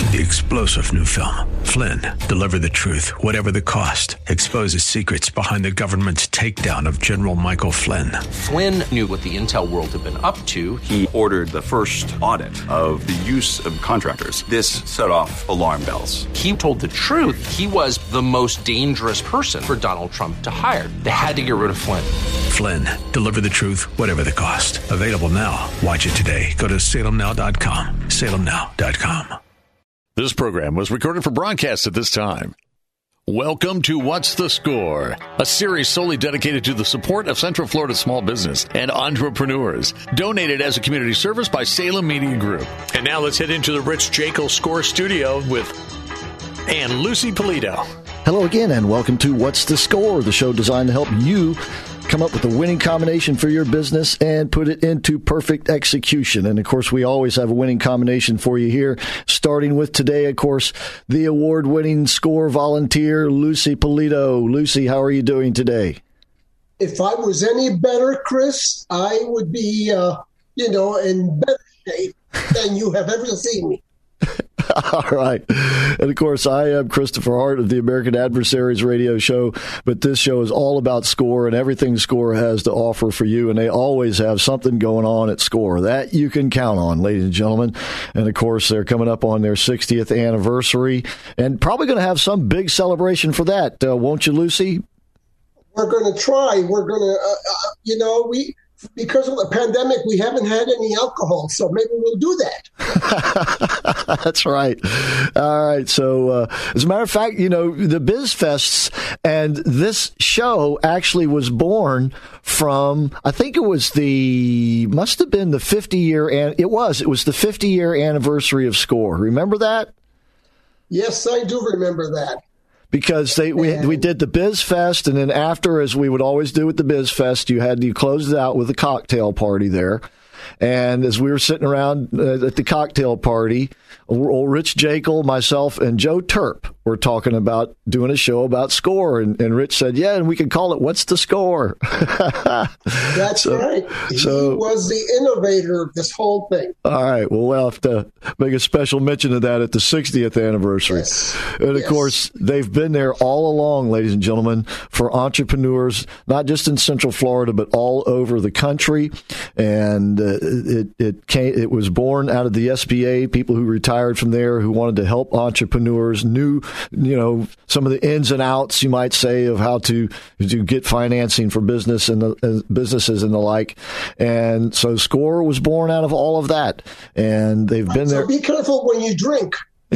the explosive new film, Flynn, Deliver the Truth, Whatever the Cost, exposes secrets behind the government's takedown of General Michael Flynn. Flynn knew what the intel world had been up to. He ordered the first audit of the use of contractors. This set off alarm bells. He told the truth. He was the most dangerous person for Donald Trump to hire. They had to get rid of Flynn. Flynn, Deliver the Truth, Whatever the Cost. Available now. Watch it today. Go to salemnow.com. salemnow.com. This program was recorded for broadcast at this time. Welcome to What's the Score, a series solely dedicated to the support of Central Florida small business and entrepreneurs. Donated as a community service by Salem Media Group. And now let's head into the Rich Jekyll Score Studio with Ann Lucy Polito. Hello again, and welcome to What's the Score, the show designed to help you come up with a winning combination for your business and put it into perfect execution. And, of course, we always have a winning combination for you here, starting with today, of course, the award-winning score volunteer, Lucy Polito. Lucy, how are you doing today? If I was any better, Chris, I would be, in better shape than you have ever seen me. All right. And, of course, I am Christopher Hart of the American Adversaries radio show, but this show is all about Score and everything Score has to offer for you, and they always have something going on at Score. That you can count on, ladies and gentlemen. And, of course, they're coming up on their 60th anniversary and probably going to have some big celebration for that, won't you, Lucy? We're going to try. We're going to, because of the pandemic, we haven't had any alcohol, so maybe we'll do that. That's right. All right. So, as a matter of fact, the Biz Fests and this show actually was born from, I think it was must have been the 50-year, and it was the 50-year anniversary of Score. Remember that? Yes, I do remember that. Because we did the Biz Fest, and then after, as we would always do with the Biz Fest, you closed it out with a cocktail party there. And as we were sitting around at the cocktail party, old Rich Jekyll, myself, and Joe Turp were talking about doing a show about Score. And Rich said, yeah, and we could call it What's the Score? That's right. He was the innovator of this whole thing. All right. Well, we'll have to make a special mention of that at the 60th anniversary. Yes. And, of course, they've been there all along, ladies and gentlemen, for entrepreneurs, not just in Central Florida, but all over the country. And it was born out of the SBA, people who retired from there who wanted to help entrepreneurs, knew some of the ins and outs, you might say, of how to get financing for business and businesses and the like. And so Score was born out of all of that. And they've been there. So be careful when you drink.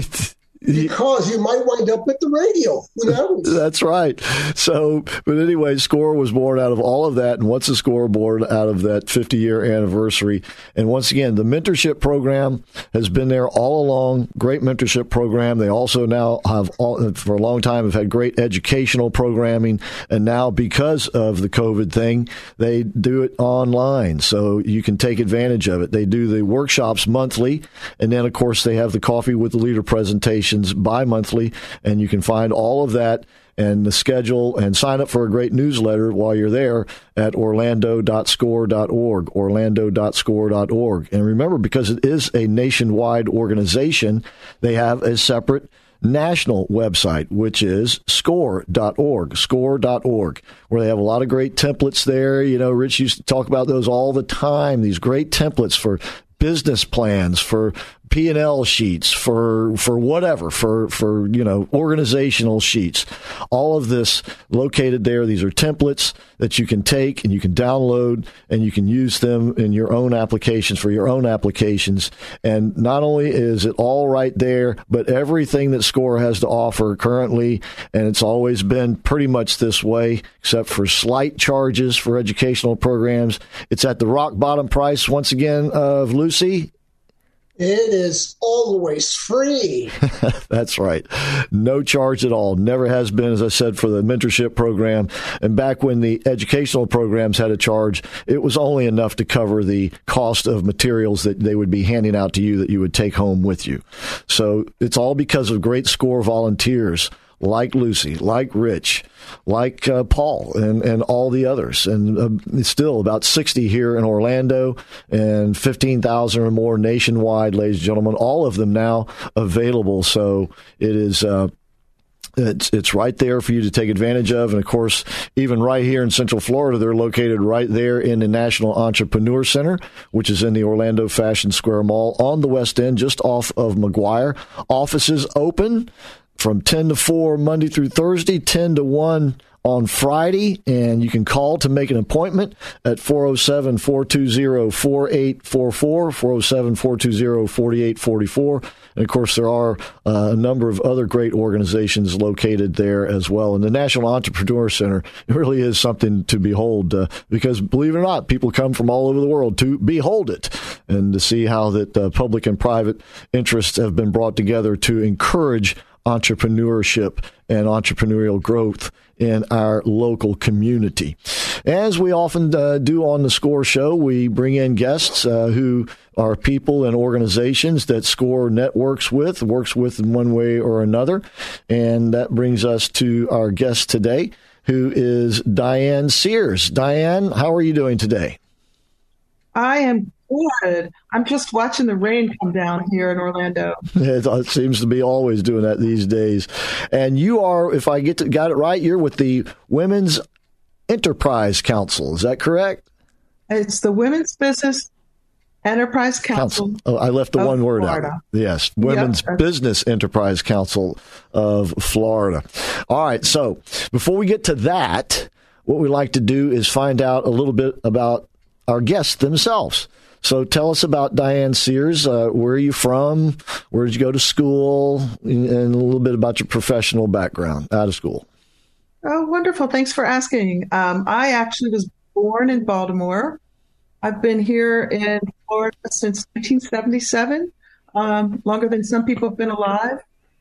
Because you might wind up at the radio. Who knows? That's right. So, but anyway, Score was born out of all of that. And What's the Score born out of that 50-year anniversary? And once again, the mentorship program has been there all along. Great mentorship program. They also now for a long time, have had great educational programming. And now, because of the COVID thing, they do it online. So you can take advantage of it. They do the workshops monthly. And then, of course, they have the Coffee with the Leader presentation bi-monthly, and you can find all of that and the schedule and sign up for a great newsletter while you're there at orlando.score.org, orlando.score.org. And remember, because it is a nationwide organization, they have a separate national website, which is score.org, where they have a lot of great templates there. Rich used to talk about those all the time, these great templates for business plans, for P&L sheets, for whatever, for organizational sheets. All of this located there. These are templates that you can take and you can download and you can use them in your own applications for your own applications. And not only is it all right there, but everything that Score has to offer currently, and it's always been pretty much this way, except for slight charges for educational programs. It's at the rock bottom price, once again, of Lucy. It is always free. That's right. No charge at all. Never has been, as I said, for the mentorship program. And back when the educational programs had a charge, it was only enough to cover the cost of materials that they would be handing out to you that you would take home with you. So it's all because of great Score volunteers like Lucy, like Rich, like Paul, and all the others. And still about 60 here in Orlando and 15,000 or more nationwide, ladies and gentlemen, all of them now available. So it is... It's right there for you to take advantage of. And, of course, even right here in Central Florida, they're located right there in the National Entrepreneur Center, which is in the Orlando Fashion Square Mall on the West End, just off of McGuire. Offices open from 10 to 4 Monday through Thursday, 10 to 1 on Friday, and you can call to make an appointment at 407-420-4844, 407-420-4844. And, of course, there are a number of other great organizations located there as well. And the National Entrepreneur Center really is something to behold because, believe it or not, people come from all over the world to behold it and to see how that public and private interests have been brought together to encourage entrepreneurship and entrepreneurial growth in our local community. As we often do on the Score Show, we bring in guests who are people and organizations that Score works with in one way or another. And that brings us to our guest today, who is Diane Sears. Diane, how are you doing today? I am good. I'm just watching the rain come down here in Orlando. It seems to be always doing that these days. And you are, if I got it right, you're with the Women's Enterprise Council. Is that correct? It's the Women's Business Enterprise Council. Oh, I left the one word Florida. out. Yes, Women's Business Enterprise Council of Florida. All right, so before we get to that, what we like to do is find out a little bit about our guests themselves. So tell us about Diane Sears. Where are you from? Where did you go to school? And a little bit about your professional background out of school. Oh, wonderful. Thanks for asking. I actually was born in Baltimore. I've been here in Florida since 1977, longer than some people have been alive.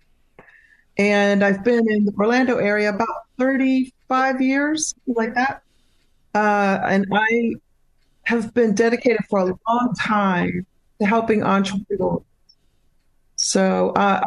And I've been in the Orlando area about 35 years, like that. And I have been dedicated for a long time to helping entrepreneurs. So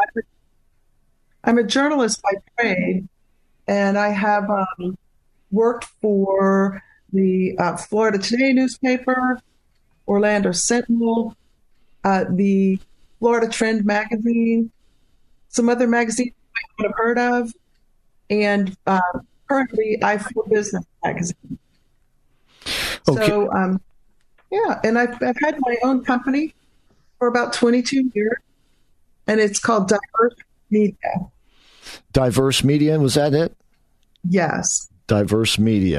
I'm a journalist by trade, and I have worked for the Florida Today newspaper, Orlando Sentinel, the Florida Trend magazine, some other magazines you might not have heard of, and currently I4 Business magazine. Okay. So, and I've had my own company for about 22 years, and it's called Diverse Media. Diverse Media, was that it? Yes. Diverse Media.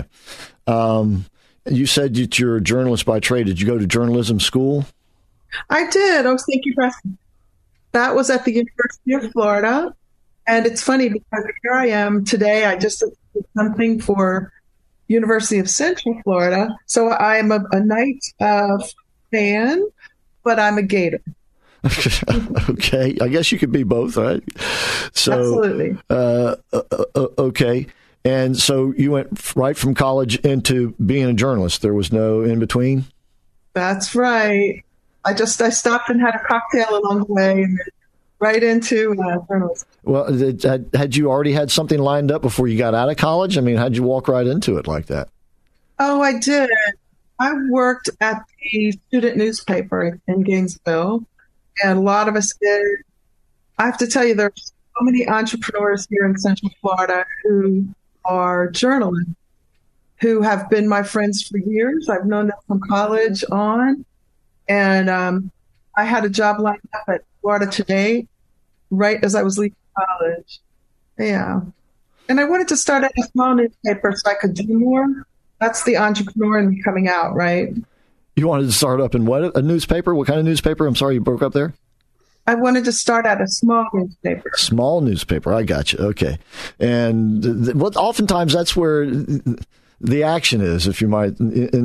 You said that you're a journalist by trade. Did you go to journalism school? I did. Oh, thank you for asking. That was at the University of Florida, and it's funny because here I am today. I just did something for University of Central Florida. So I'm a Knight fan, but I'm a Gator. Okay. I guess you could be both, right? So, absolutely. Okay. And so you went right from college into being a journalist. There was no in between? That's right. I stopped and had a cocktail along the way and then right into journalism. Well, had you already had something lined up before you got out of college? I mean, how'd you walk right into it like that? Oh, I did. I worked at the student newspaper in Gainesville, and a lot of us did. I have to tell you, there are so many entrepreneurs here in Central Florida who are journalists, who have been my friends for years. I've known them from college on, and I had a job lined up at Florida Today right as I was leaving college. Yeah. And I wanted to start at a small newspaper so I could do more. That's the entrepreneur in me coming out, right? You wanted to start up in what? A newspaper? What kind of newspaper? I'm sorry, you broke up there. I wanted to start at a small newspaper. Small newspaper. I got you. Okay. And oftentimes that's where the action is, if you might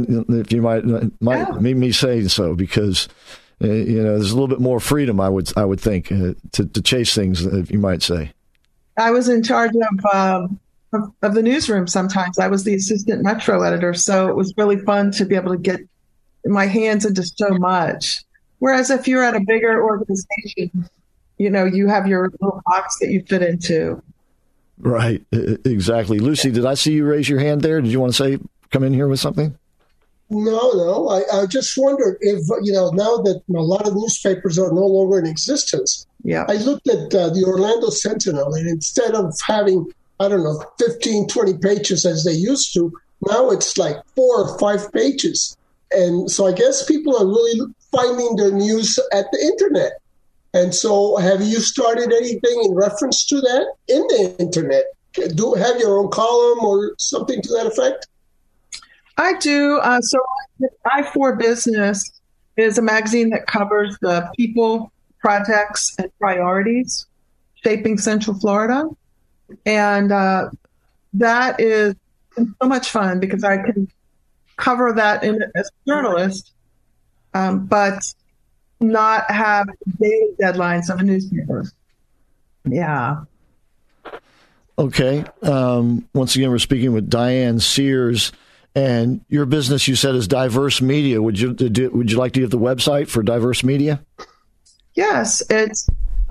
me say so, because there's a little bit more freedom, I would think, to chase things, if you might say. I was in charge of the newsroom sometimes. I was the assistant metro editor, so it was really fun to be able to get my hands into so much. Whereas if you're at a bigger organization, you have your little box that you fit into. Right, exactly. Lucy, did I see you raise your hand there? Did you want to come in here with something? No. I just wondered if, now that a lot of newspapers are no longer in existence, I looked at the Orlando Sentinel, and instead of having, 15, 20 pages as they used to, now it's like 4 or 5 pages. And so I guess people are really finding their news at the internet. And so have you started anything in reference to that in the internet? Do have your own column or something to that effect? I do. So I4 Business is a magazine that covers the people, projects, and priorities shaping Central Florida. And that is so much fun because I can cover that as a journalist, but not have daily deadlines of a newspaper. Yeah. Okay. Once again, we're speaking with Diane Sears, and your business, you said, is Diverse Media. Would you like to give the website for Diverse Media? Yes, it's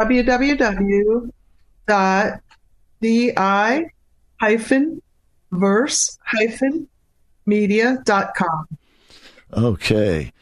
www.di-verse-media.com. Okay.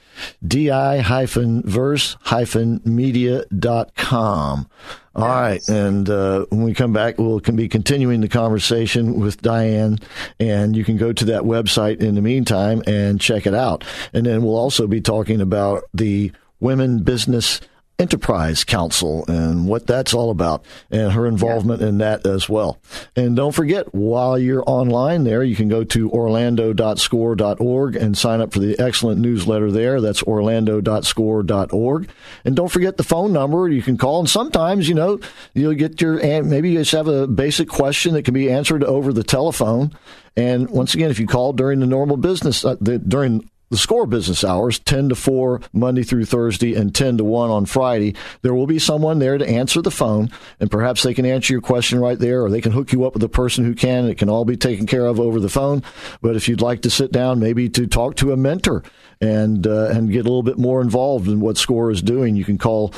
di-verse-media.com. All right. And when we come back, we'll be continuing the conversation with Diane, and you can go to that website in the meantime and check it out. And then we'll also be talking about the Women Business Enterprise Council and what that's all about and her involvement in that as well. And don't forget, while you're online there, you can go to orlando.score.org and sign up for the excellent newsletter there. That's orlando.score.org. And don't forget the phone number you can call. And sometimes, you'll get maybe you just have a basic question that can be answered over the telephone. And once again, if you call during the normal business, during the SCORE business hours, 10 to 4, Monday through Thursday, and 10 to 1 on Friday, there will be someone there to answer the phone, and perhaps they can answer your question right there, or they can hook you up with a person who can. It can all be taken care of over the phone. But if you'd like to sit down, maybe to talk to a mentor and get a little bit more involved in what SCORE is doing, you can call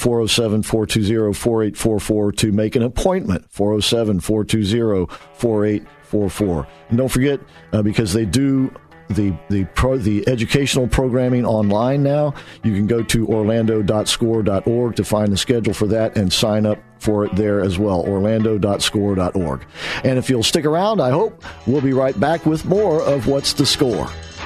407-420-4844 to make an appointment, 407-420-4844. And don't forget, because they do the educational programming online now, you can go to orlando.score.org to find the schedule for that and sign up for it there as well, orlando.score.org. And if you'll stick around, I hope, we'll be right back with more of What's the Score?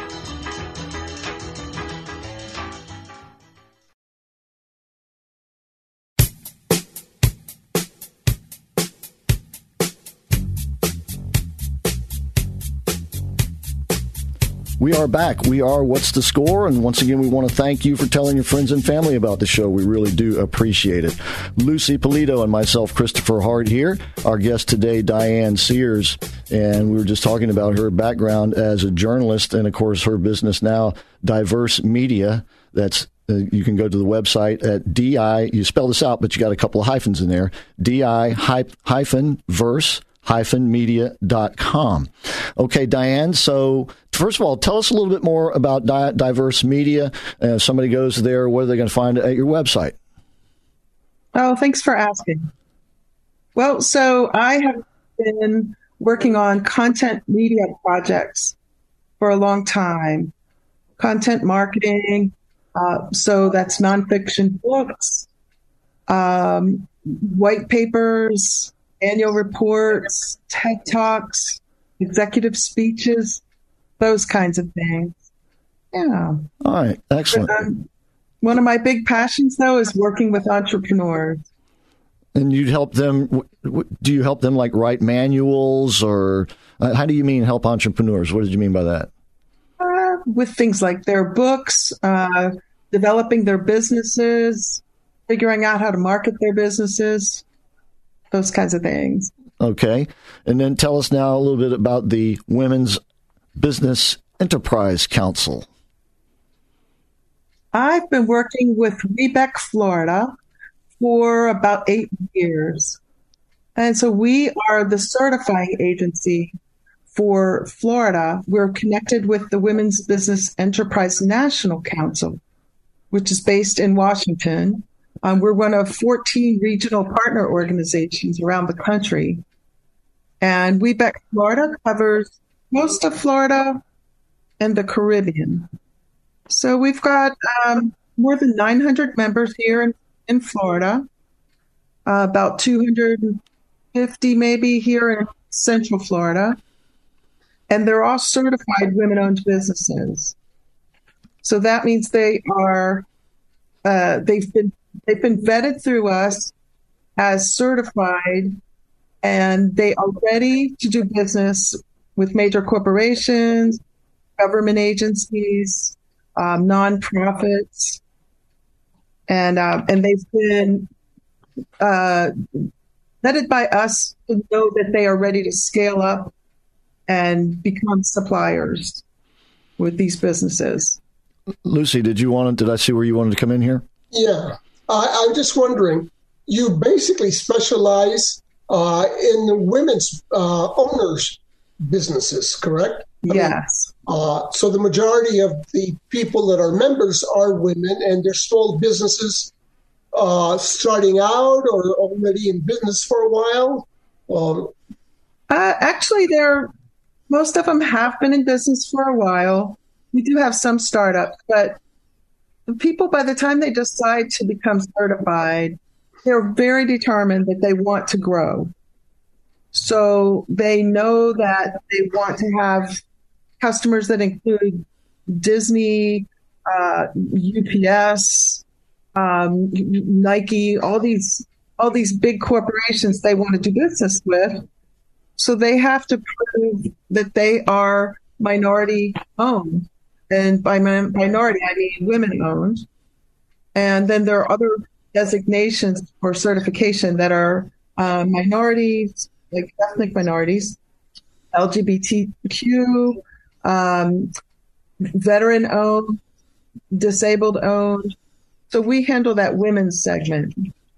We are back. We are What's the Score? And once again, we want to thank you for telling your friends and family about the show. We really do appreciate it. Lucy Polito and myself, Christopher Hart, here. Our guest today, Diane Sears. And we were just talking about her background as a journalist and, of course, her business now, Diverse Media. That's you can go to the website at DI. You spell this out, but you got a couple of hyphens in there. DI-verse-media.com. Okay, Diane, so first of all, tell us a little bit more about Diverse Media. If somebody goes there, what are they going to find at your website? Oh, thanks for asking. Well, so I have been working on content media projects for a long time. Content marketing, so that's nonfiction books, white papers, annual reports, TED Talks, executive speeches, those kinds of things. Yeah. All right. Excellent. But, one of my big passions, though, is working with entrepreneurs. And you'd help them. Do you help them like write manuals, or how do you mean help entrepreneurs? What did you mean by that? With things like their books, developing their businesses, figuring out how to market their businesses, those kinds of things. Okay. And then tell us now a little bit about the Women's Business Enterprise Council. I've been working with WeBEC Florida for about 8 years. And so we are the certifying agency for Florida. We're connected with the Women's Business Enterprise National Council, which is based in Washington. We're one of 14 regional partner organizations around the country. And WeBEC Florida covers most of Florida and the Caribbean. So we've got more than 900 members here in Florida, about 250 maybe here in Central Florida. And they're all certified women-owned businesses. So that means they are they've been vetted through us as certified, and they are ready to do business with major corporations, government agencies, nonprofits, and they've been vetted by us to know that they are ready to scale up and become suppliers with these businesses. Lucy, did I see where you wanted to come in here? Yeah. I'm just wondering, you basically specialize in the women's owners' businesses, correct? Yes. So the majority of the people that are members are women, and they're small businesses starting out or already in business for a while? Actually, most of them have been in business for a while. We do have some startups, but the people, by the time they decide to become certified, they're very determined that they want to grow. So they know that they want to have customers that include Disney, UPS, Nike, all these big corporations they want to do business with. So they have to prove that they are minority owned. And by minority, I mean women owned. And then there are other designations for certification that are minorities, like ethnic minorities, LGBTQ, veteran owned, disabled owned. So we handle that women's segment.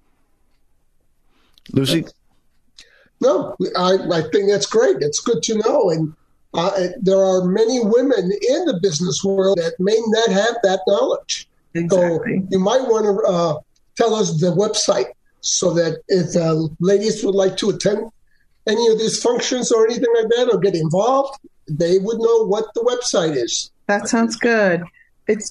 Lucy? No, I think that's great. It's good to know. And there are many women in the business world that may not have that knowledge. Exactly. So you might want to tell us the website so that if ladies would like to attend any of these functions or anything like that or get involved, they would know what the website is. That sounds good. It's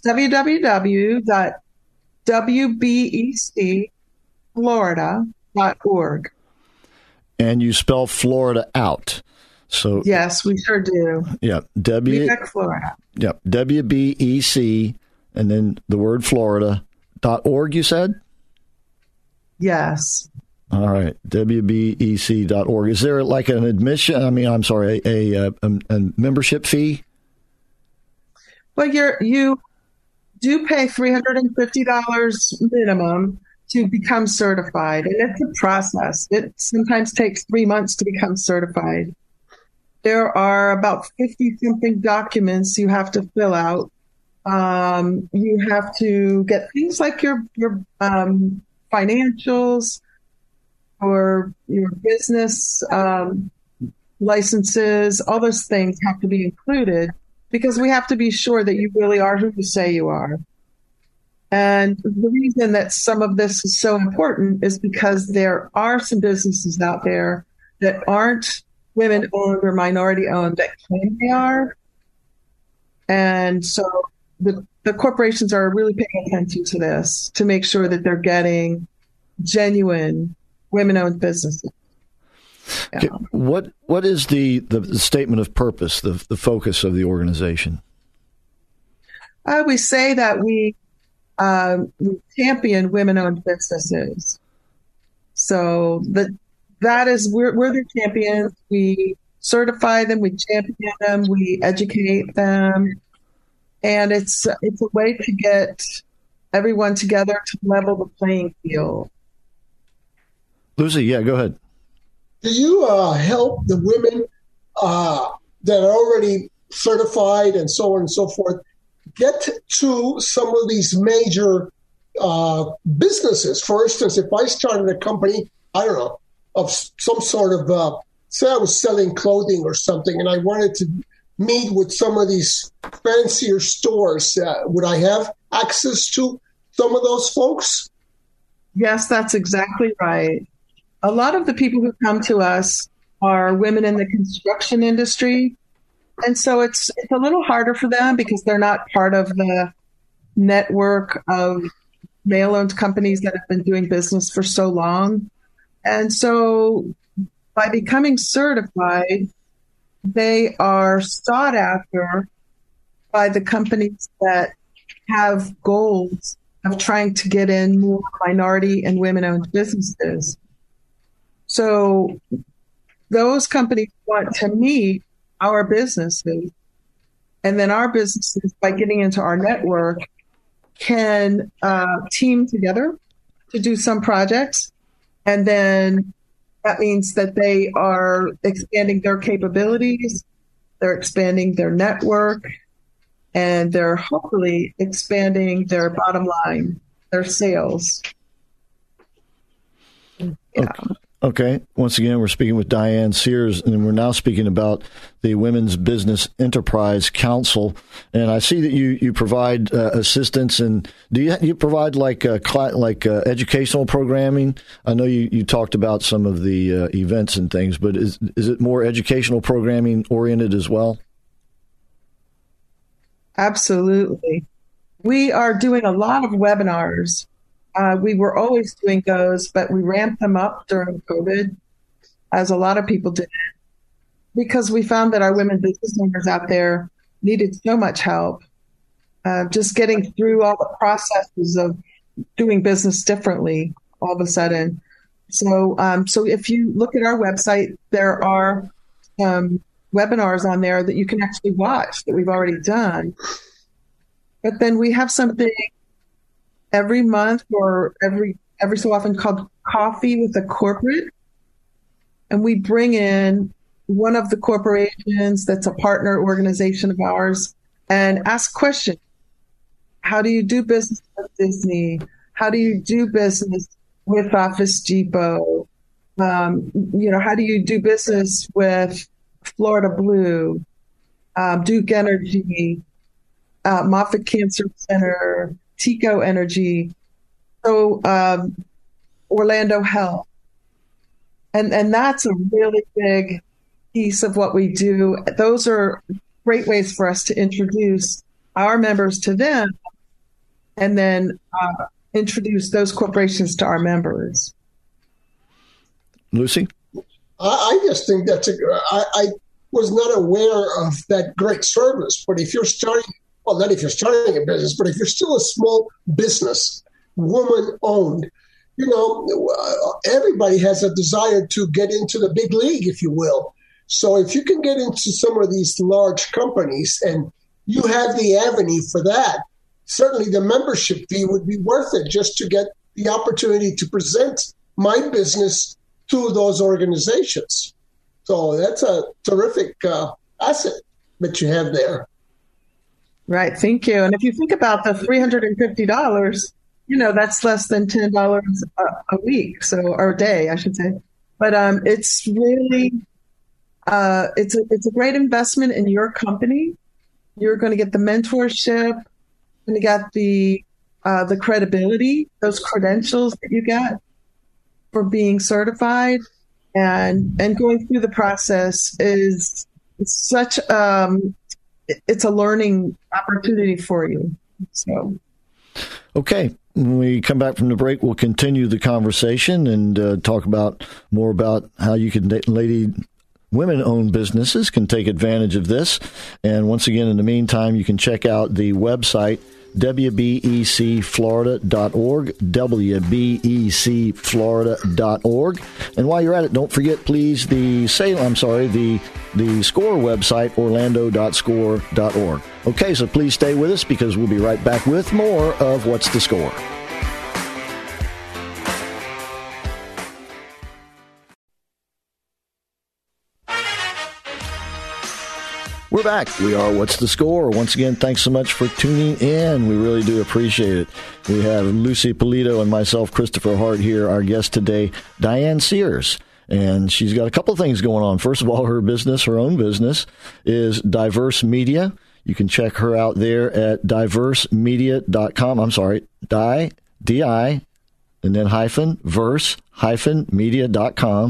www.wbecflorida.org. And you spell Florida out. So yes, we sure do. Yeah, WBEC Florida. Yep, WBEC, and then the word Florida.org, you said? Yes. All right, WBEC.org. Is there like an admission? I mean, I'm sorry, a membership fee? Well, you do pay $350 minimum to become certified, and it's a process. It sometimes takes 3 months to become certified. There are about 50-something documents you have to fill out. You have to get things like your financials or your business licenses. All those things have to be included because we have to be sure that you really are who you say you are. And the reason that some of this is so important is because there are some businesses out there that aren't women-owned or minority-owned that claim they are. And so the corporations are really paying attention to this to make sure that they're getting genuine women-owned businesses. Yeah. Okay. What is the statement of purpose, the focus of the organization? We say that we champion women-owned businesses. So that is, we're their champions. We certify them, we champion them, we educate them, and it's a way to get everyone together to level the playing field. Lucy, yeah, go ahead. Do you help the women that are already certified and so on and so forth get to some of these major businesses? For instance, if I started a company, I don't know, of some sort of, say I was selling clothing or something, and I wanted to meet with some of these fancier stores, would I have access to some of those folks? Yes, that's exactly right. A lot of the people who come to us are women in the construction industry. And so it's a little harder for them because they're not part of the network of male-owned companies that have been doing business for so long. And so by becoming certified, they are sought after by the companies that have goals of trying to get in more minority and women-owned businesses. So those companies want to meet our businesses, and then our businesses, by getting into our network, can team together to do some projects. And then that means that they are expanding their capabilities, they're expanding their network, and they're hopefully expanding their bottom line, their sales. Yeah. Okay. Once again, we're speaking with Diane Sears, and we're now speaking about the Women's Business Enterprise Council. And I see that you provide assistance, and do you provide like educational programming? I know you talked about some of the events and things, but is it more educational programming oriented as well? Absolutely. We are doing a lot of webinars. We were always doing those, but we ramped them up during COVID, as a lot of people did, because we found that our women business owners out there needed so much help, just getting through all the processes of doing business differently all of a sudden. So if you look at our website, there are webinars on there that you can actually watch that we've already done. But then we have something every month or every so often called Coffee with a Corporate. And we bring in one of the corporations that's a partner organization of ours and ask questions. How do you do business with Disney? How do you do business with Office Depot? How do you do business with Florida Blue, Duke Energy, Moffitt Cancer Center, Tico Energy, so Orlando Health. And that's a really big piece of what we do. Those are great ways for us to introduce our members to them and then introduce those corporations to our members. Lucy? I just think I was not aware of that great service, but if you're starting, well, not if you're starting a business, but if you're still a small business, woman-owned, everybody has a desire to get into the big league, if you will. So if you can get into some of these large companies and you have the avenue for that, certainly the membership fee would be worth it just to get the opportunity to present my business to those organizations. So that's a terrific asset that you have there. Right. Thank you. And if you think about the $350, that's less than $10 a week, or a day, I should say. But it's really, it's a great investment in your company. You're going to get the mentorship, and you got the credibility, those credentials that you get for being certified, and going through the process is such it's a learning opportunity for you. So, okay. When we come back from the break, we'll continue the conversation and talk more about how you can women-owned businesses can take advantage of this. And once again, in the meantime, you can check out the website, WBECFlorida.org, WBECFlorida.org. And while you're at it, don't forget, please, the SCORE website, orlando.score.org. Okay, so please stay with us because we'll be right back with more of What's the Score? We're back. We are What's the Score? Once again, thanks so much for tuning in. We really do appreciate it. We have Lucy Polito and myself, Christopher Hart, here. Our guest today, Diane Sears. And she's got a couple of things going on. First of all, her own business, is Diverse Media. You can check her out there at diversemedia.com. I'm sorry, DI, and then verse-media.com.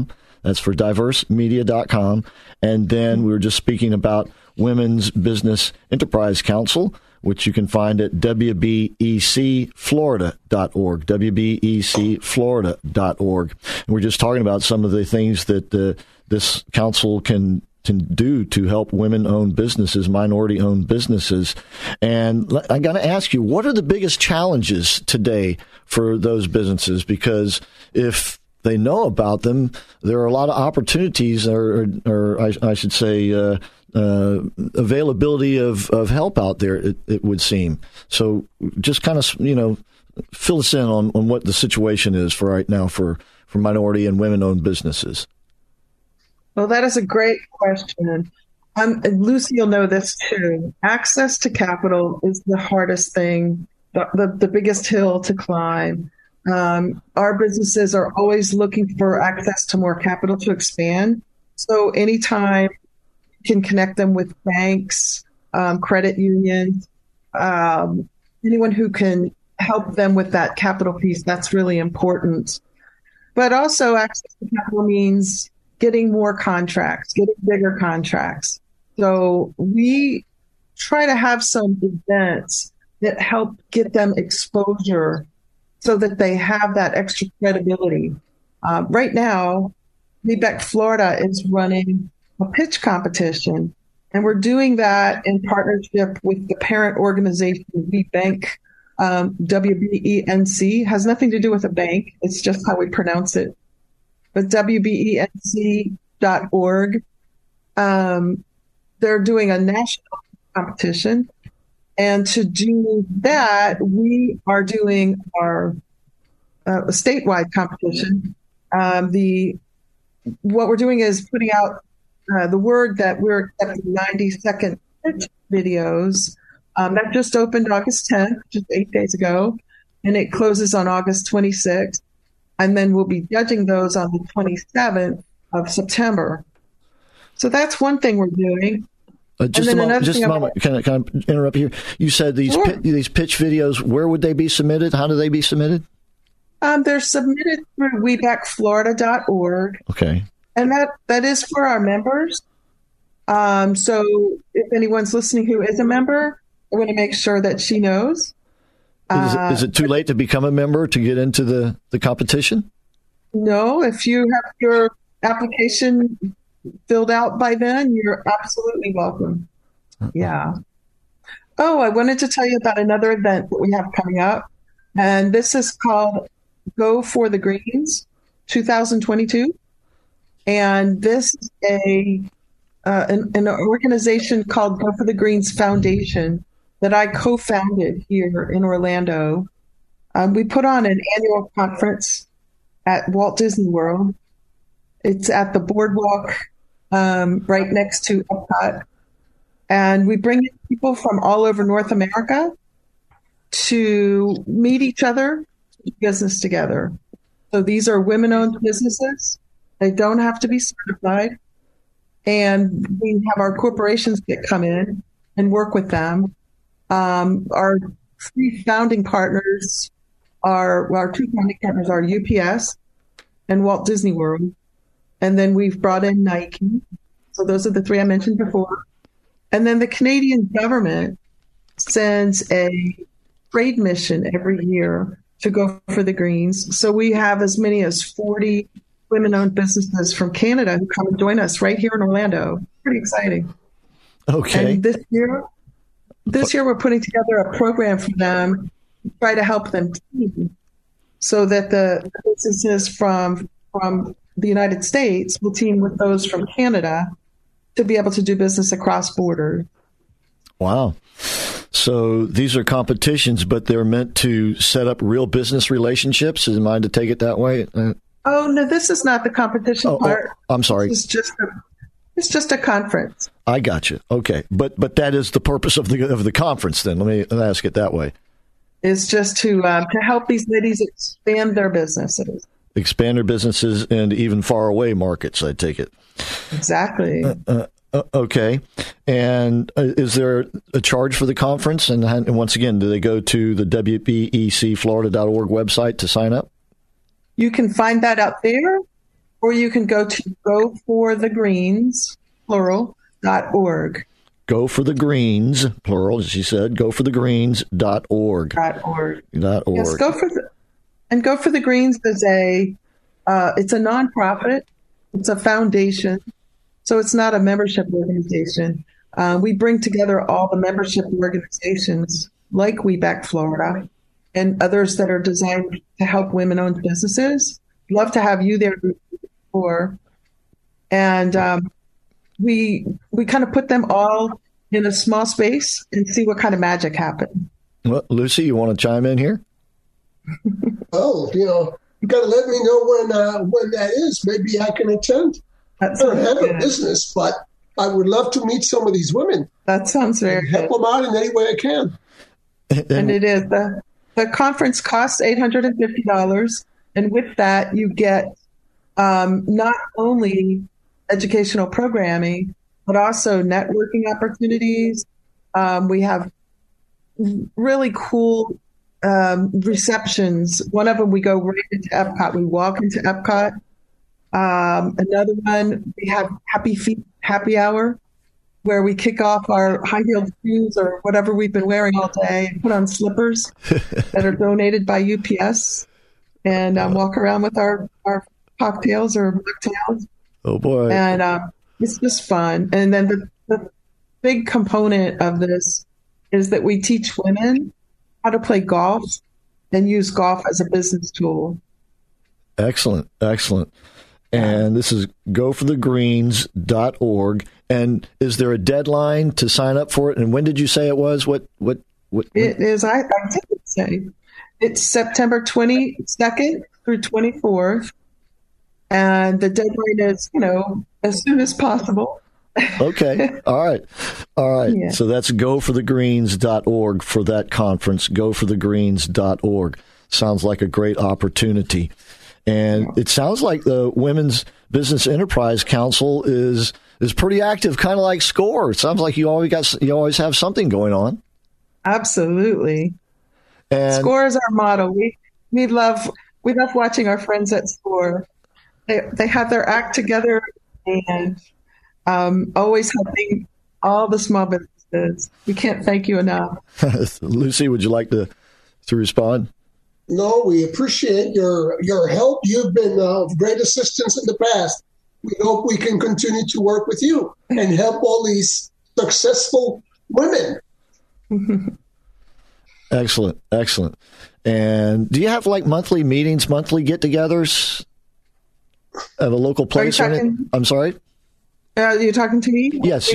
That's for diversemedia.com. And then we were just speaking about Women's Business Enterprise Council, which you can find at WBECFlorida.org, WBECFlorida.org. And we're just talking about some of the things that this council can do to help women-owned businesses, minority-owned businesses. And I got to ask you, what are the biggest challenges today for those businesses? Because if they know about them, there are a lot of opportunities, or I should say, availability of help out there, it would seem. So just kind of, fill us in on what the situation is for right now for minority and women-owned businesses. Well, that is a great question. Lucy, you'll know this too. Access to capital is the hardest thing, the biggest hill to climb. Our businesses are always looking for access to more capital to expand. So anytime you can connect them with banks, credit unions, anyone who can help them with that capital piece, that's really important. But also access to capital means getting more contracts, getting bigger contracts. So we try to have some events that help get them exposure so that they have that extra credibility. Right now, WeBank Florida is running a pitch competition, and we're doing that in partnership with the parent organization, WeBank, WBENC. Has nothing to do with a bank. It's just how we pronounce it. But WBENC.org, they're doing a national competition. And to do that, we are doing our statewide competition. What we're doing is putting out the word that we're accepting 90-second pitch videos. That just opened August 10th, just 8 days ago, and it closes on August 26th. And then we'll be judging those on the 27th of September. So that's one thing we're doing. Just a moment. Can I interrupt here? You said these Sure. These pitch videos, where would they be submitted? How do they be submitted? They're submitted through WeBankFlorida.org. Okay. And that is for our members. So if anyone's listening who is a member, I want to make sure that she knows. Is it too late to become a member to get into the competition? No, if you have your application filled out by then, you're absolutely welcome. Yeah. Oh, I wanted to tell you about another event that we have coming up. And this is called Go for the Greens 2022. And this is an organization called Go for the Greens Foundation that I co-founded here in Orlando. We put on an annual conference at Walt Disney World. It's at the boardwalk right next to Epcot. And we bring in people from all over North America to meet each other, do business together. So these are women-owned businesses. They don't have to be certified. And we have our corporations that come in and work with them. Our three founding partners are UPS and Walt Disney World. And then we've brought in Nike. So those are the three I mentioned before. And then the Canadian government sends a trade mission every year to Go for the Greens. So we have as many as 40 women-owned businesses from Canada who come and join us right here in Orlando. Pretty exciting. Okay. And this year we're putting together a program for them to try to help them team so that the businesses from the United States will team with those from Canada to be able to do business across borders. Wow. So these are competitions, but they're meant to set up real business relationships. Is mine to take it that way? Oh, no, this is not the competition part. I'm sorry. It's just a conference. I got you. Okay. But that is the purpose of the conference then. Let me ask it that way. It's just to help these ladies expand their businesses. Expand their businesses and even far away markets, I take it. Exactly. Okay. And is there a charge for the conference? And once again, do they go to the WBECFlorida.org website to sign up? You can find that out there. or you can go to goforthegreens, plural.org. Go for the Greens, plural, as she said, goforthegreens.org. .org. Yes, Go for the Greens is it's a nonprofit. It's a foundation. So it's not a membership organization. We bring together all the membership organizations like We Back Florida and others that are designed to help women-owned businesses. Love to have you there before. And we kind of put them all in a small space and see what kind of magic happens. Well, Lucy, you want to chime in here? Oh, you got to let me know when that is. Maybe I can attend. I don't have a business, but I would love to meet some of these women. That sounds very help them out in any way I can. And it is. The conference costs $850. And with that, you get not only educational programming, but also networking opportunities. We have really cool receptions. One of them, we go right into Epcot. We walk into Epcot. Another one, we have Happy Feet Happy Hour, where we kick off our high-heeled shoes or whatever we've been wearing all day and put on slippers that are donated by UPS and walk around with our cocktails or mocktails. Oh, boy. And it's just fun. And then the big component of this is that we teach women how to play golf and use golf as a business tool. Excellent. And this is goforthegreens.org. And is there a deadline to sign up for it? And when did you say it was? What? It is, I didn't say. It's September 22nd through 24th. And the deadline is, as soon as possible. Okay. All right. Yeah. So that's goforthegreens.org for that conference, goforthegreens.org. Sounds like a great opportunity. And it sounds like the Women's Business Enterprise Council is pretty active, kind of like SCORE. It sounds like you always have something going on. Absolutely. And SCORE is our motto. We love watching our friends at SCORE. They have their act together and always helping all the small businesses. We can't thank you enough. Lucy, would you like to respond? No, we appreciate your help. You've been of great assistance in the past. We hope we can continue to work with you and help all these successful women. Excellent. And do you have monthly meetings, monthly get-togethers at a local place? I'm sorry? You're talking to me? Yes.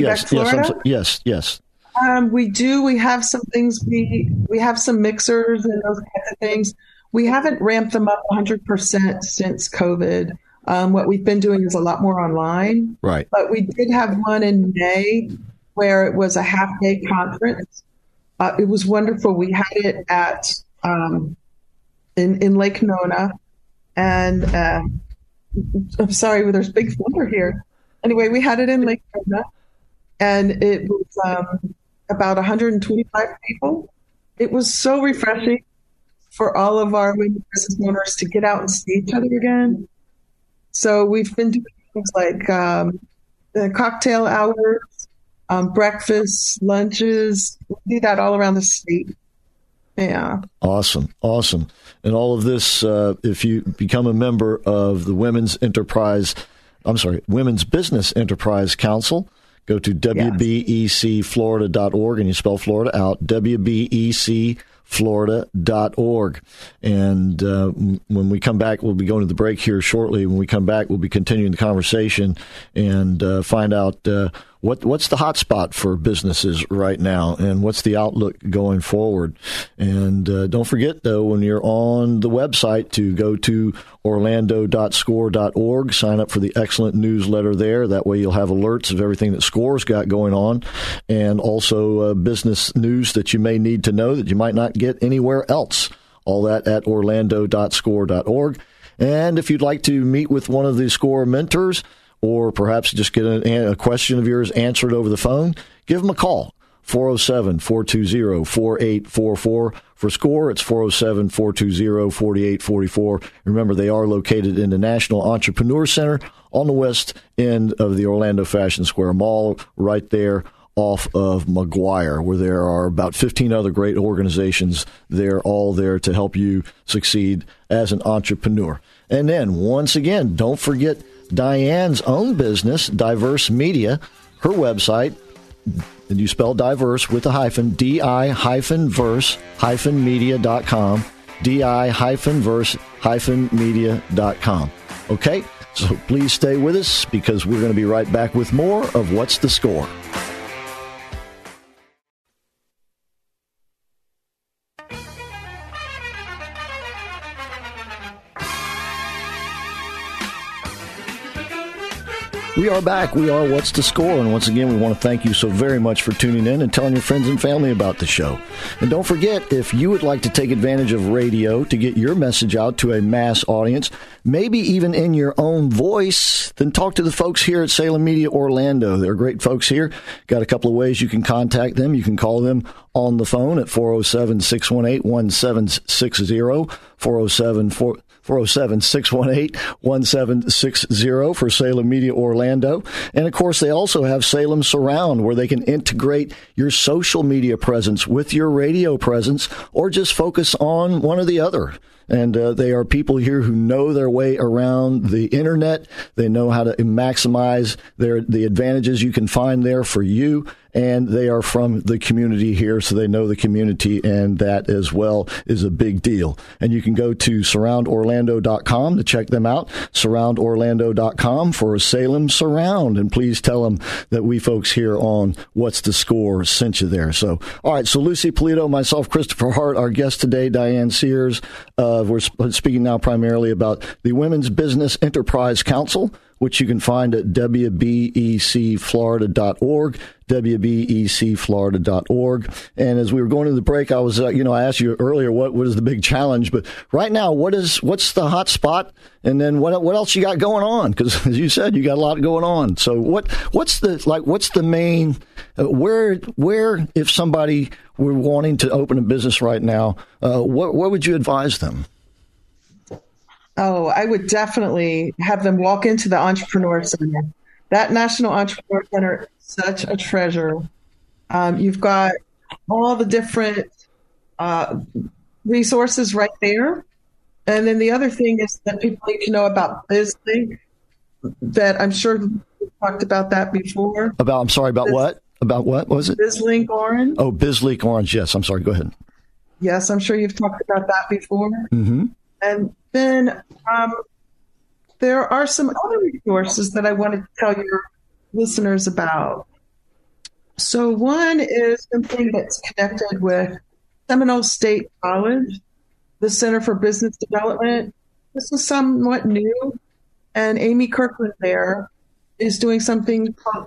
We do. We have some things. We have some mixers and those kinds of things. We haven't ramped them up 100% since COVID. What we've been doing is a lot more online. Right. But we did have one in May where it was a half-day conference. It was wonderful. We had it at in Lake Nona, and I'm sorry, there's big thunder here. Anyway, we had it in Lake Nona, and it was about 125 people. It was so refreshing for all of our women business owners to get out and see each other again. So we've been doing things like the cocktail hours, breakfasts, lunches. We do that all around the state. Yeah. Awesome. And all of this, if you become a member of the Women's Business Enterprise Council, go to WBECFlorida.org, and you spell Florida out, WBECFlorida.org. And when we come back, we'll be going to the break here shortly. When we come back, we'll be continuing the conversation and find out what's the hot spot for businesses right now and what's the outlook going forward. And don't forget, though, when you're on the website, to go to orlando.score.org, sign up for the excellent newsletter there. That way you'll have alerts of everything that SCORE's got going on, and also business news that you may need to know that you might not get anywhere else. All that at orlando.score.org. And if you'd like to meet with one of the SCORE mentors, or perhaps just get a question of yours answered over the phone, give them a call. 407-420-4844. For SCORE, it's 407-420-4844. Remember, they are located in the National Entrepreneur Center on the west end of the Orlando Fashion Square Mall, right there off of McGuire, where there are about 15 other great organizations. They're all there to help you succeed as an entrepreneur. And then, once again, don't forget Diane's own business, Diverse Media, her website, and you spell diverse with a hyphen, di-verse-media.com, di-verse-media.com. Okay, so please stay with us because we're going to be right back with more of What's the Score? We are back. We are What's the Score? And once again, we want to thank you so very much for tuning in and telling your friends and family about the show. And don't forget, if you would like to take advantage of radio to get your message out to a mass audience, maybe even in your own voice, then talk to the folks here at Salem Media Orlando. They're great folks here. Got a couple of ways you can contact them. You can call them on the phone at 407-618-1760, 407-618-1760 for Salem Media Orlando. And, of course, they also have Salem Surround, where they can integrate your social media presence with your radio presence or just focus on one or the other. And they are people here who know their way around the Internet. They know how to maximize the advantages you can find there for you. And they are from the community here, so they know the community, and that as well is a big deal. And you can go to surroundorlando.com to check them out, surroundorlando.com for Salem Surround. And please tell them that we folks here on What's the Score sent you there. So, all right, so Lucy Polito, myself, Christopher Hart, our guest today, Diane Sears. We're speaking now primarily about the Women's Business Enterprise Council, which you can find at wbecflorida.org, wbecflorida.org. And as we were going to the break, I was, I asked you earlier, what is the big challenge? But right now, what's the hot spot? And then what else you got going on? Because as you said, you got a lot going on. So what's the main, where, if somebody were wanting to open a business right now, what would you advise them? Oh, I would definitely have them walk into the Entrepreneur Center. That National Entrepreneur Center is such a treasure. You've got all the different resources right there. And then the other thing is that people need to know about BizLink, that I'm sure we talked about that before. About what? About what was it? BizLink Orange. Oh, BizLink Orange. Yes, I'm sorry. Go ahead. Yes, I'm sure you've talked about that before. Mm-hmm. And then there are some other resources that I wanted to tell your listeners about. So one is something that's connected with Seminole State College, the Center for Business Development. This is somewhat new, and Amy Kirkland there is doing something called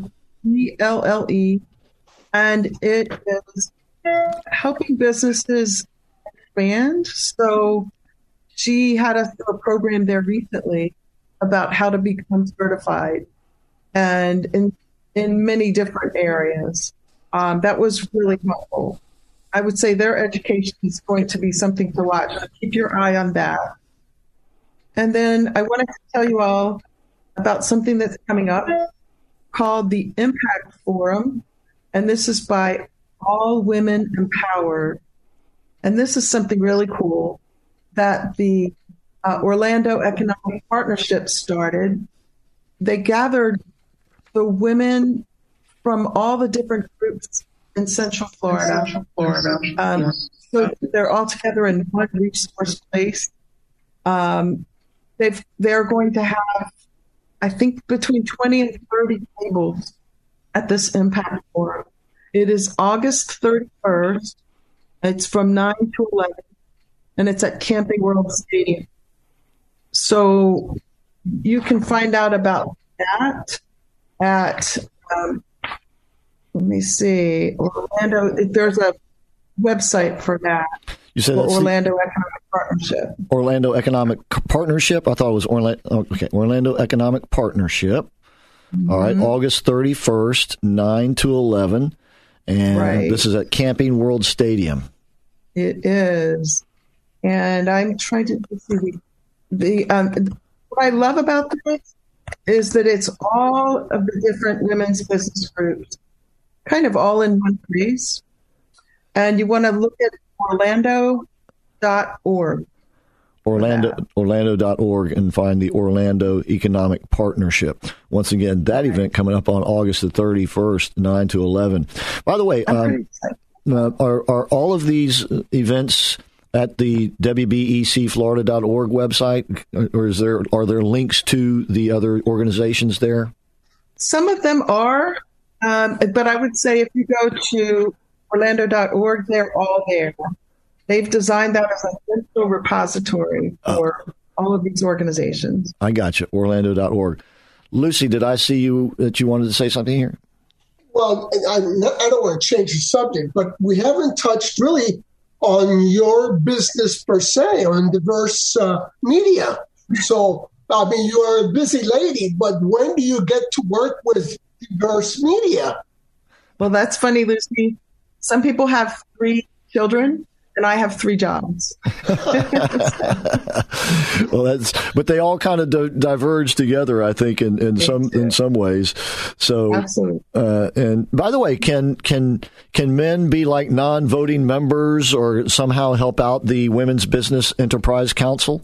ELLE, and it is helping businesses expand. So she had a program there recently about how to become certified, and in many different areas. That was really helpful. I would say their education is going to be something to watch. Keep your eye on that. And then I wanted to tell you all about something that's coming up called the Impact Forum. And this is by All Women Empowered. And this is something really cool that the Orlando Economic Partnership started. They gathered the women from all the different groups in Central Florida. So they're all together in one resource place. They're going to have, I think, between 20 and 30 tables at this Impact Forum. It is August 31st. It's from 9 to 11. And it's at Camping World Stadium. So you can find out about that at, let me see, Orlando. There's a website for that. You said Orlando Economic Partnership. Orlando Economic Partnership? I thought it was Orlando Economic Partnership. Mm-hmm. All right, August 31st, 9 to 11. And this is at Camping World Stadium. It is. And I'm trying to see what I love about this is that it's all of the different women's business groups, kind of all in one place. And you want to look at Orlando.org. Orlando.org and find the Orlando Economic Partnership. Once again, that event coming up on August the 31st, 9 to 11. By the way, are all of these events at the WBECFlorida.org website, or are there links to the other organizations there? Some of them are, but I would say if you go to Orlando.org, they're all there. They've designed that as a central repository for all of these organizations. I got you. Orlando.org. Lucy, did I see that you wanted to say something here? Well, I don't want to change the subject, but we haven't touched really on your business per se, on diverse media. So, I mean, you're a busy lady, but when do you get to work with diverse media? Well, that's funny, Lucy. Some people have 3 children, and I have 3 jobs. Well, but they all kind of diverge together, I think, in some ways. So, absolutely. And by the way, can men be like non-voting members or somehow help out the Women's Business Enterprise Council?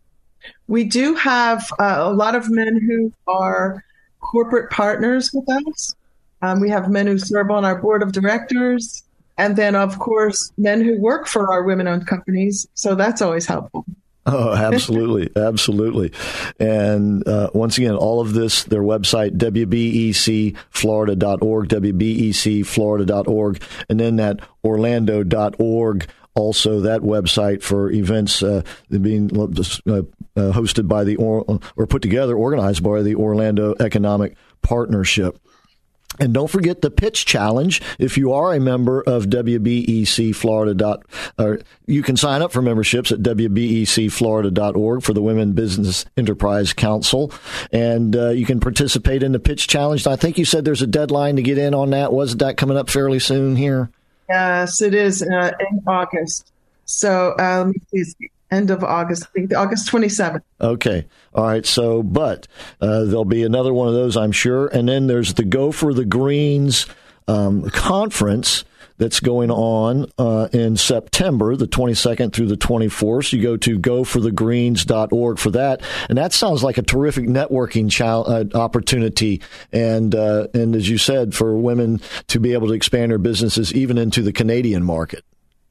We do have a lot of men who are corporate partners with us. We have men who serve on our board of directors. And then, of course, men who work for our women-owned companies. So that's always helpful. Oh, absolutely. Absolutely. And once again, all of this, their website, WBECFlorida.org, WBECFlorida.org, and then that Orlando.org, also that website for events being hosted by or put together, organized by the Orlando Economic Partnership. And don't forget the pitch challenge. If you are a member of WBEC Florida, you can sign up for memberships at WBECFlorida.org for the Women Business Enterprise Council. And you can participate in the pitch challenge. I think you said there's a deadline to get in on that. Wasn't that coming up fairly soon here? Yes, it is in August. So it's end of August, August 27th. Okay. All right. So, but there'll be another one of those, I'm sure. And then there's the Go for the Greens conference that's going on in September, the 22nd through the 24th. So you go to goforthegreens.org for that. And that sounds like a terrific networking opportunity. And as you said, for women to be able to expand their businesses even into the Canadian market.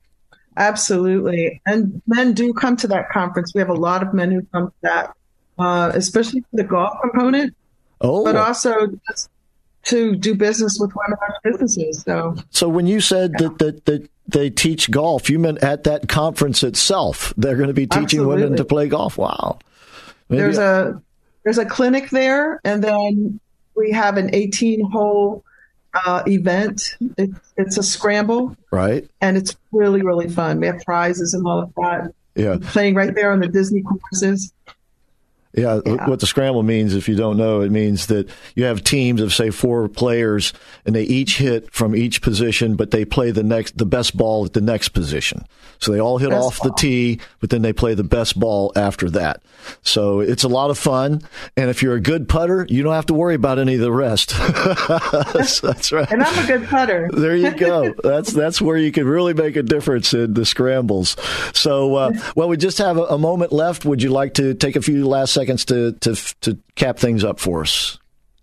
Absolutely. And men do come to that conference. We have a lot of men who come to that, especially for the golf component, but also just to do business with women-owned businesses. So when you said that they teach golf, you meant at that conference itself, they're going to be teaching women to play golf. Wow. There's a clinic there, and then we have an 18-hole event. It's a scramble, right? And it's really, really fun. We have prizes and all of that. Yeah, playing right there on the Disney courses. Yeah, what the scramble means, if you don't know, it means that you have teams of, say, 4 players, and they each hit from each position, but they play the best ball at the next position. So they all hit off the tee, but then they play the best ball after that. So it's a lot of fun. And if you're a good putter, you don't have to worry about any of the rest. That's right. And I'm a good putter. There you go. That's where you can really make a difference in the scrambles. So, well, we just have a moment left. Would you like to take a few last seconds to cap things up for us?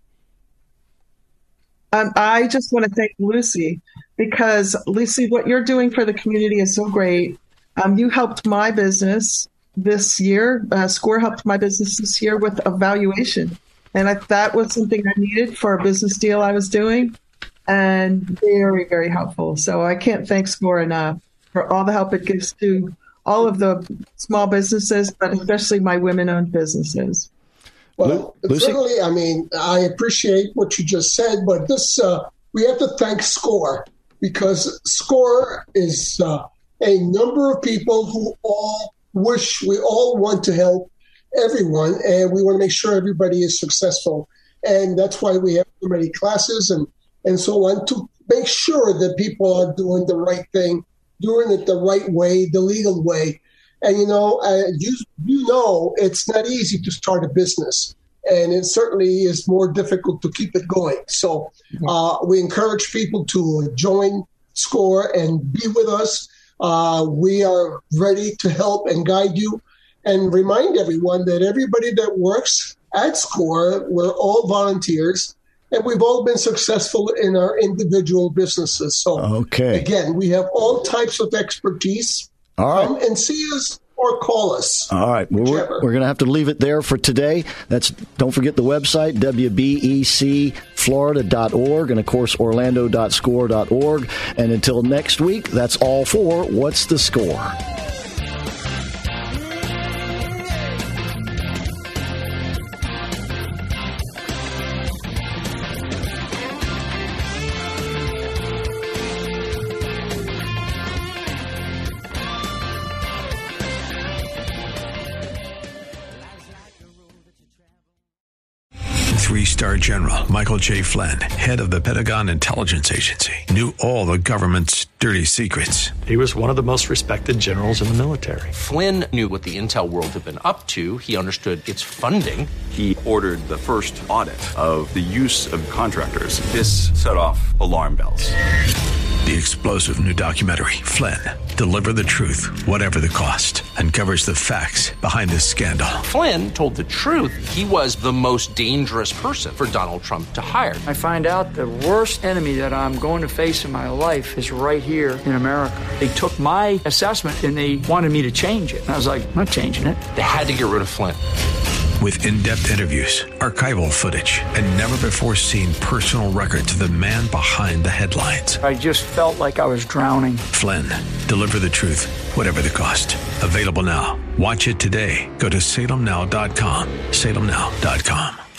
I just want to thank Lucy, because Lucy, what you're doing for the community is so great. You helped my business this year. SCORE helped my business this year with evaluation. And that was something I needed for a business deal I was doing, and very, very helpful. So I can't thank SCORE enough for all the help it gives to all of the small businesses, but especially my women-owned businesses. Well, certainly, I mean, I appreciate what you just said, but this we have to thank SCORE, because SCORE is a number of people who we all want to help everyone, and we want to make sure everybody is successful. And that's why we have so many classes and so on, to make sure that people are doing the right thing, doing it the right way, the legal way. And, you know, it's not easy to start a business. And it certainly is more difficult to keep it going. So we encourage people to join SCORE and be with us. We are ready to help and guide you, and remind everyone that everybody that works at SCORE, we're all volunteers, and we've all been successful in our individual businesses. So, again, we have all types of expertise. All right. Come and see us or call us. All right. Well, we're going to have to leave it there for today. Don't forget the website, WBECFlorida.org, and, of course, Orlando.score.org. And until next week, that's all for What's the Score? Three-star General Michael J. Flynn, head of the Pentagon Intelligence Agency, knew all the government's dirty secrets. He was one of the most respected generals in the military. Flynn knew what the intel world had been up to. He understood its funding. He ordered the first audit of the use of contractors. This set off alarm bells. The explosive new documentary, Flynn, Deliver the Truth, Whatever the Cost, uncovers the facts behind this scandal. Flynn told the truth. He was the most dangerous person for Donald Trump to hire. I find out the worst enemy that I'm going to face in my life is right here in America. They took my assessment and they wanted me to change it. And I was like, I'm not changing it. They had to get rid of Flynn. With in-depth interviews, archival footage, and never-before-seen personal records of the man behind the headlines. I just felt like I was drowning. Flynn, Deliver the Truth, Whatever the Cost. Available now. Watch it today. Go to salemnow.com. salemnow.com.